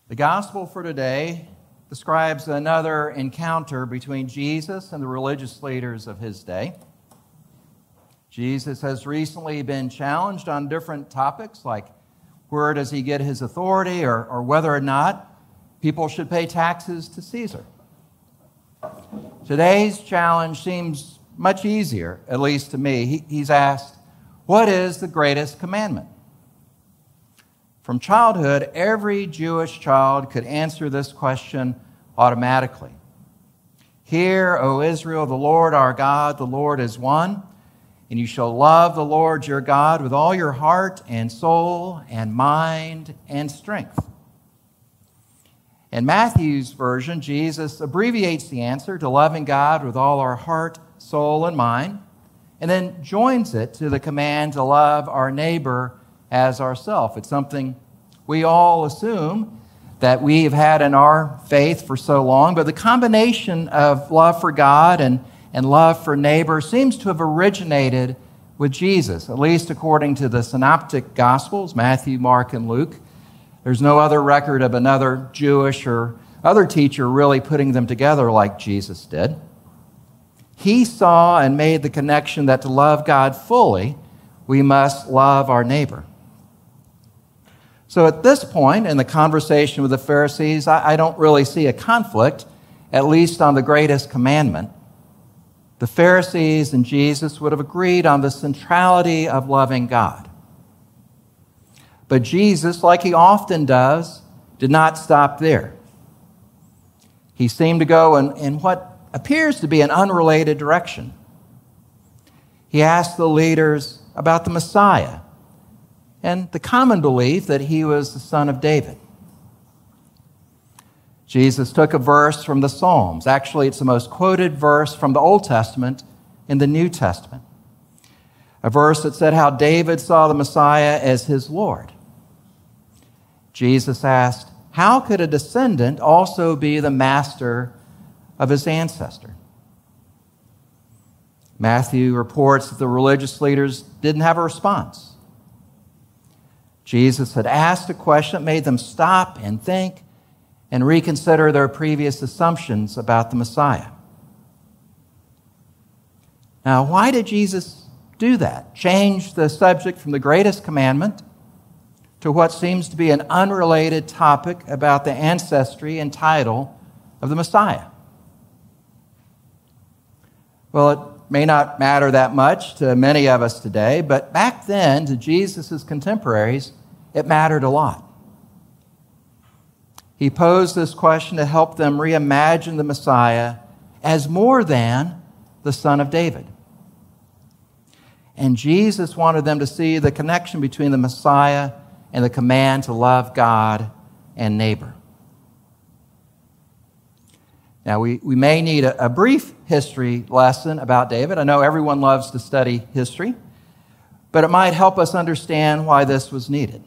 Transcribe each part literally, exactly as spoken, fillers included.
The gospel for today describes another encounter between Jesus and the religious leaders of his day. Jesus has recently been challenged on different topics like where does he get his authority or, or whether or not people should pay taxes to Caesar. Today's challenge seems much easier, at least to me. He, he's asked, what is the greatest commandment? From childhood, every Jewish child could answer this question automatically. Hear, O Israel, the Lord our God, the Lord is one, and you shall love the Lord your God with all your heart and soul and mind and strength. In Matthew's version, Jesus abbreviates the answer to loving God with all our heart, soul, and mind, and then joins it to the command to love our neighbor as ourselves. It's something we all assume that we have had in our faith for so long, but the combination of love for God and, and love for neighbor seems to have originated with Jesus, at least according to the synoptic Gospels, Matthew, Mark, and Luke. There's no other record of another Jewish or other teacher really putting them together like Jesus did. He saw and made the connection that to love God fully, we must love our neighbor. So at this point in the conversation with the Pharisees, I, I don't really see a conflict, at least on the greatest commandment. The Pharisees and Jesus would have agreed on the centrality of loving God. But Jesus, like he often does, did not stop there. He seemed to go in, in what appears to be an unrelated direction. He asked the leaders about the Messiah and the common belief that he was the son of David. Jesus took a verse from the Psalms. Actually, it's the most quoted verse from the Old Testament in the New Testament. A verse that said how David saw the Messiah as his Lord. Jesus asked, how could a descendant also be the master of his ancestor? Matthew reports that the religious leaders didn't have a response. Jesus had asked a question that made them stop and think and reconsider their previous assumptions about the Messiah. Now, why did Jesus do that? Change the subject from the greatest commandment to what seems to be an unrelated topic about the ancestry and title of the Messiah? Well, it may not matter that much to many of us today, but back then, to Jesus' contemporaries, it mattered a lot. He posed this question to help them reimagine the Messiah as more than the son of David. And Jesus wanted them to see the connection between the Messiah and the command to love God and neighbor. Now, we, we may need a, a brief history lesson about David. I know everyone loves to study history, but it might help us understand why this was needed.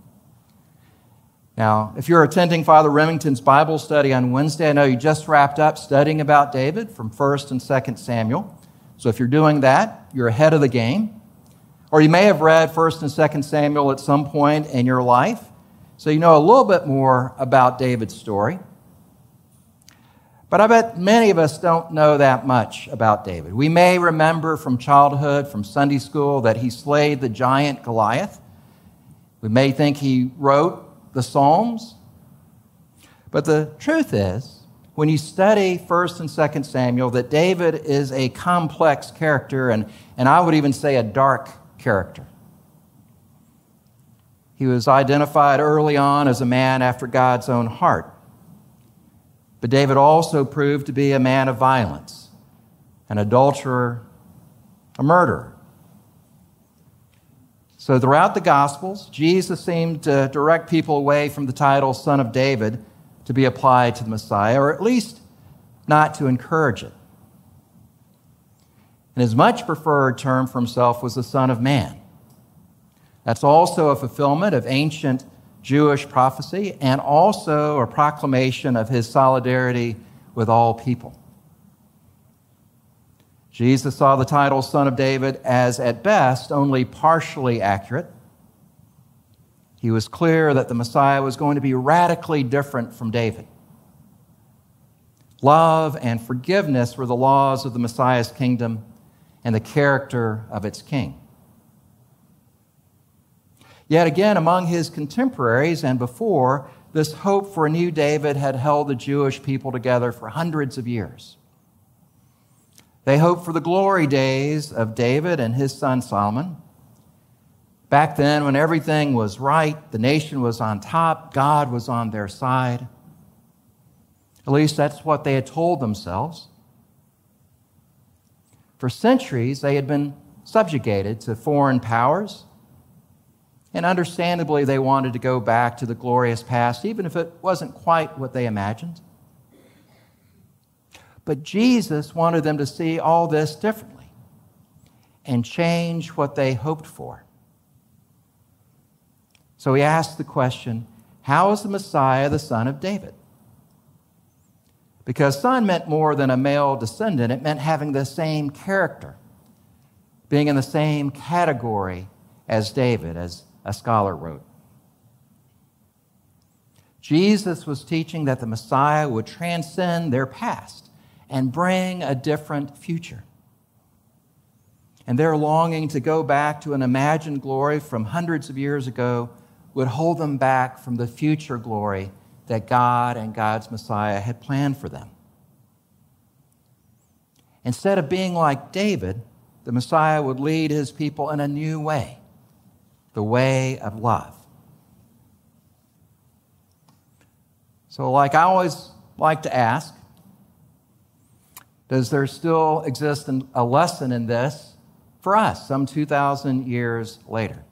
Now, if you're attending Father Remington's Bible study on Wednesday, I know you just wrapped up studying about David from First and Second Samuel. So if you're doing that, you're ahead of the game. Or you may have read First and Second Samuel at some point in your life, so you know a little bit more about David's story. But I bet many of us don't know that much about David. We may remember from childhood, from Sunday school, that he slayed the giant Goliath. We may think he wrote the Psalms. But the truth is, when you study First and Second Samuel, that David is a complex character, and, and I would even say a dark character. He was identified early on as a man after God's own heart. But David also proved to be a man of violence, an adulterer, a murderer. So throughout the Gospels, Jesus seemed to direct people away from the title Son of David to be applied to the Messiah, or at least not to encourage it. And his much preferred term for himself was the Son of Man. That's also a fulfillment of ancient Jewish prophecy and also a proclamation of his solidarity with all people. Jesus saw the title Son of David as, at best, only partially accurate. he was clear that the Messiah was going to be radically different from David. Love and forgiveness were the laws of the Messiah's kingdom and the character of its king. Yet again, among his contemporaries and before, this hope for a new David had held the Jewish people together for hundreds of years. They hoped for the glory days of David and his son Solomon. Back then, when everything was right, the nation was on top, God was on their side. At least that's what they had told themselves. For centuries, they had been subjugated to foreign powers, and understandably, they wanted to go back to the glorious past, even if it wasn't quite what they imagined. But Jesus wanted them to see all this differently and change what they hoped for. So he asked the question, how is the Messiah the son of David? Because son meant more than a male descendant. It meant having the same character, being in the same category as David, as a scholar wrote. Jesus was teaching that the Messiah would transcend their past and bring a different future. And their longing to go back to an imagined glory from hundreds of years ago would hold them back from the future glory that God and God's Messiah had planned for them. Instead of being like David, the Messiah would lead his people in a new way, the way of love. So, like I always like to ask, does there still exist a lesson in this for us some two thousand years later?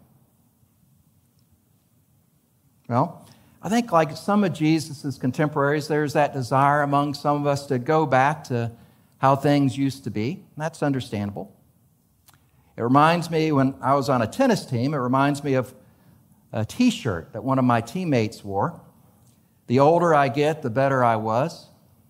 Well, I think like some of Jesus' contemporaries, there's that desire among some of us to go back to how things used to be. That's understandable. It reminds me, when I was on a tennis team, it reminds me of a T-shirt that one of my teammates wore. The older I get, the better I was.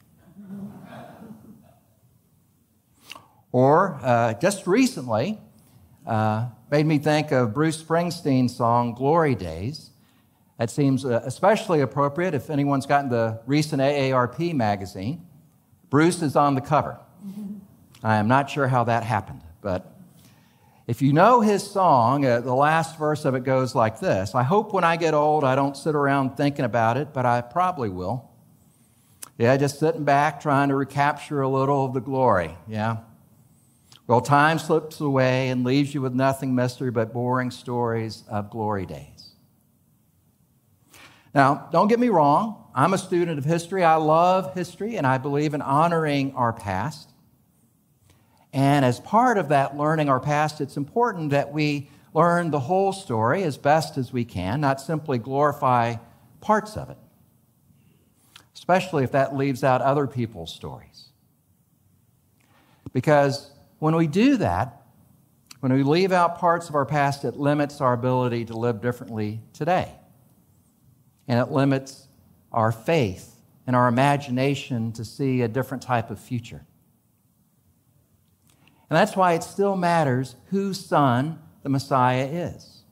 Or uh, just recently, uh, made me think of Bruce Springsteen's song, Glory Days. That seems uh, especially appropriate if anyone's gotten the recent A A R P magazine. Bruce is on the cover. I am not sure how that happened, but if you know his song, uh, the last verse of it goes like this: I hope when I get old I don't sit around thinking about it, but I probably will. Yeah, just sitting back trying to recapture a little of the glory, yeah. Well, time slips away and leaves you with nothing, mister, but boring stories of glory days. Now, don't get me wrong. I'm a student of history. I love history, and I believe in honoring our past. And as part of that learning our past, it's important that we learn the whole story as best as we can, not simply glorify parts of it, especially if that leaves out other people's stories. Because when we do that, when we leave out parts of our past, it limits our ability to live differently today. And it limits our faith and our imagination to see a different type of future. And that's why it still matters whose son the Messiah is.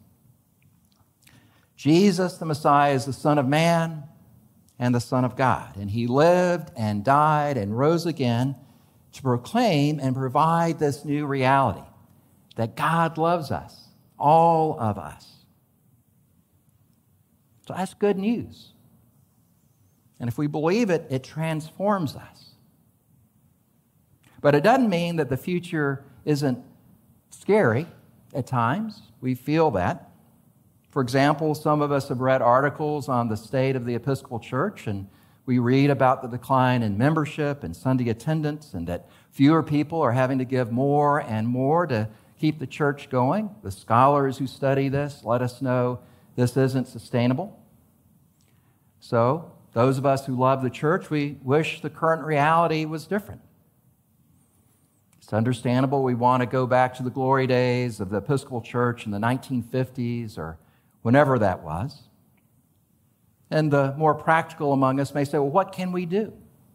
Jesus, the Messiah, is the Son of Man and the Son of God. And he lived and died and rose again to proclaim and provide this new reality that God loves us, all of us. So that's good news. And if we believe it, it transforms us. But it doesn't mean that the future isn't scary at times. We feel that. For example, some of us have read articles on the state of the Episcopal Church, and we read about the decline in membership and Sunday attendance, and that fewer people are having to give more and more to keep the church going. The scholars who study this let us know this isn't sustainable. So, those of us who love the church, we wish the current reality was different. It's understandable we want to go back to the glory days of the Episcopal Church in the nineteen fifties or whenever that was. And the more practical among us may say, well, what can we do?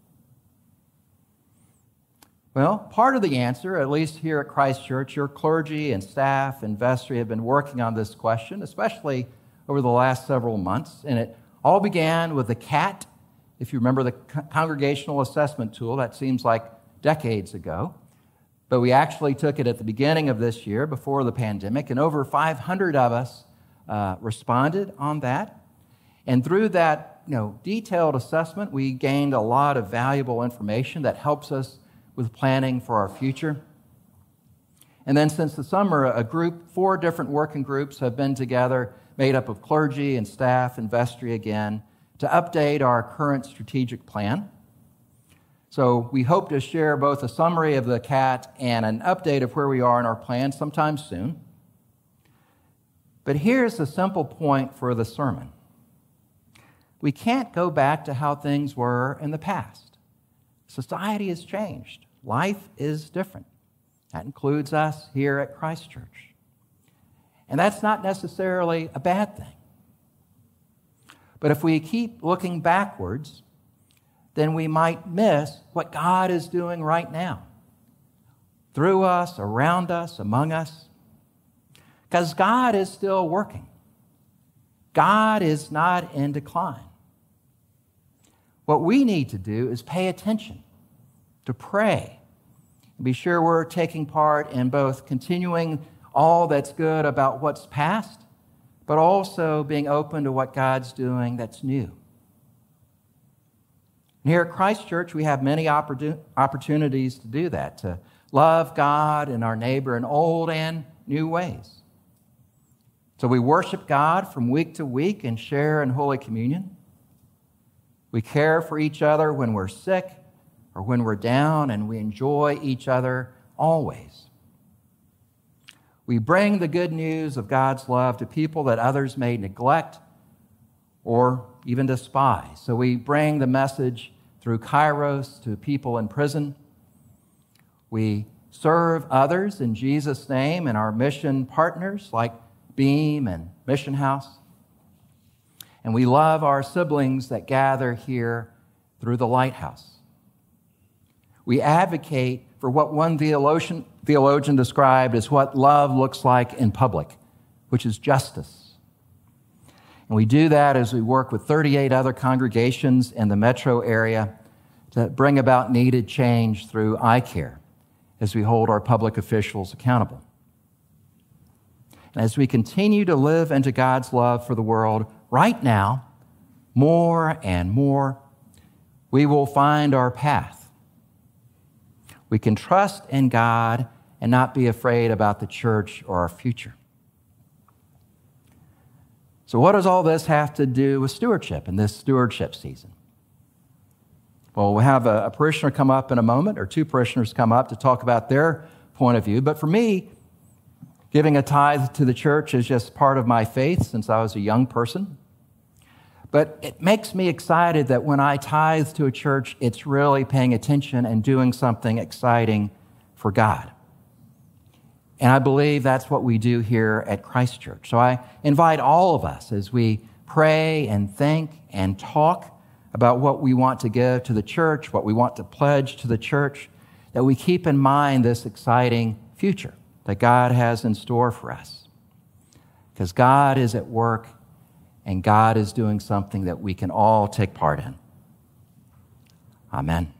Well, part of the answer, at least here at Christ Church, your clergy and staff and vestry have been working on this question, especially over the last several months. And it all began with the C A T, if you remember the Congregational Assessment Tool. That seems like decades ago. But we actually took it at the beginning of this year, before the pandemic, and over five hundred of us uh, responded on that. And through that you know, detailed assessment, we gained a lot of valuable information that helps us with planning for our future. And then since the summer, a group, four different working groups have been together, made up of clergy and staff and vestry again, to update our current strategic plan. So we hope to share both a summary of the C A T and an update of where we are in our plan sometime soon. But here's the simple point for the sermon. We can't go back to how things were in the past. Society has changed. Life is different. That includes us here at Christ Church. And that's not necessarily a bad thing. But if we keep looking backwards, then we might miss what God is doing right now, through us, around us, among us. Because God is still working. God is not in decline. What we need to do is pay attention, to pray, and be sure we're taking part in both continuing all that's good about what's past, but also being open to what God's doing that's new. And here at Christ Church, we have many opportunities to do that, to love God and our neighbor in old and new ways. So we worship God from week to week and share in Holy Communion. We care for each other when we're sick or when we're down, and we enjoy each other always. We bring the good news of God's love to people that others may neglect or even despise. So we bring the message through Kairos to people in prison. We serve others in Jesus' name and our mission partners like Beam and Mission House. And we love our siblings that gather here through the Lighthouse. We advocate for what one theologian, theologian described as what love looks like in public, which is justice. And we do that as we work with thirty-eight other congregations in the metro area to bring about needed change through iCare as we hold our public officials accountable. And as we continue to live into God's love for the world right now, more and more, we will find our path. We can trust in God and not be afraid about the church or our future. So what does all this have to do with stewardship in this stewardship season? Well, we'll have a, a parishioner come up in a moment, or two parishioners come up to talk about their point of view. But for me, giving a tithe to the church is just part of my faith since I was a young person. But it makes me excited that when I tithe to a church, it's really paying attention and doing something exciting for God. And I believe that's what we do here at Christ Church. So I invite all of us as we pray and think and talk about what we want to give to the church, what we want to pledge to the church, that we keep in mind this exciting future that God has in store for us. Because God is at work and God is doing something that we can all take part in. Amen.